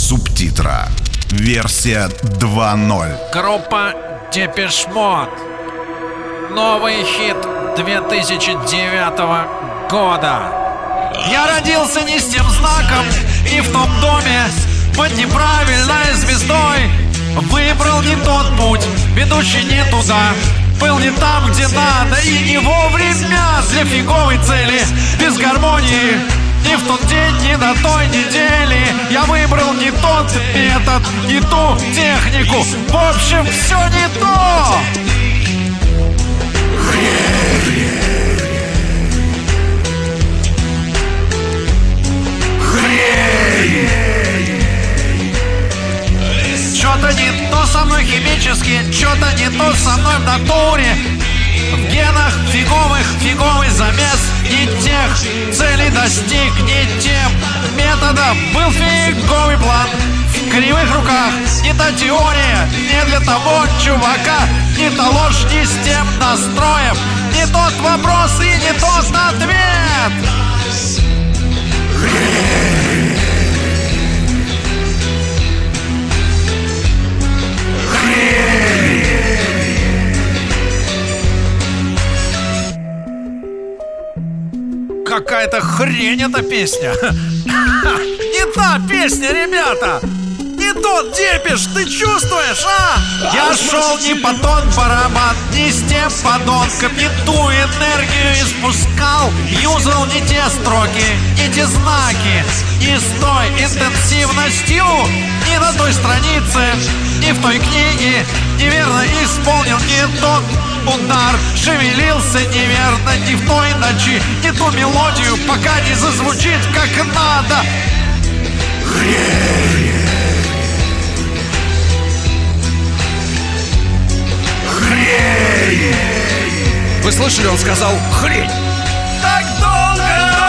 Субтитра. Версия 2.0. Группа Депеш Мод. Новый хит 2009 года. Я родился не с тем знаком, и в том доме под неправильной звездой. Выбрал не тот путь, ведущий не туда. Был не там, где надо, и не вовремя. Для фиговой цели, без гармонии. Ни в тот день, ни на той неделе. Я выбрал не тот метод, не ту технику. В общем, все не то. Что-то не то со мной химически, что-то не то со мной в натуре. В генах фиговый замес. Не тех целей достиг, не тем методом. Был фиговый план в кривых руках. Не та теория, не для того чувака. Не та ложь, не с тем настроем. Не тот вопрос и не тот ответ. Какая-то хрень эта песня. Не та песня, ребята. Не тот Депеш, ты чувствуешь, а? Я шел не по тот барабан, не с тем подонком. Не ту энергию испускал. Юзал не те строки, не те знаки. Не с той интенсивностью. Не на той странице, не в той книге. Неверно исполнил не тот удар. Шевелился неверно, не в той ночи. Не ту мелодию, пока не зазвучит как надо. Вы слышали, он сказал хрень. Так долго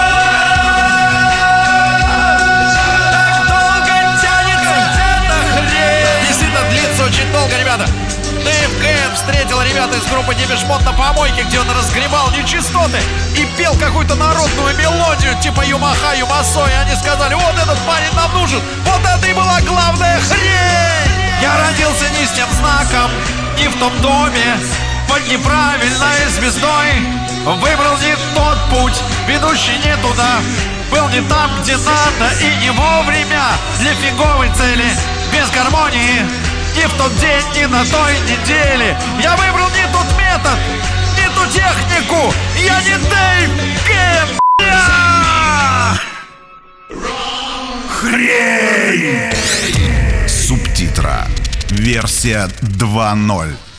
тянется эта хрень. Действительно длится очень долго, ребята. Дэйв Гэн встретил ребята из группы Депеш Мод на помойке, где он разгребал нечистоты и пел какую-то народную мелодию типа Юмаха, Юмасо. И они сказали: вот этот парень нам нужен. Вот это и была главная хрень. Я родился не с тем знаком, не в том доме, под неправильной звездой. Выбрал не тот путь, ведущий не туда. Был не там, где надо, и не вовремя. Для фиговой цели, без гармонии. Не в тот день, не на той неделе. Я выбрал не тот метод, не ту технику. Я не Дэйв Гэн. Хрень! Субтитра. Версия 2.0.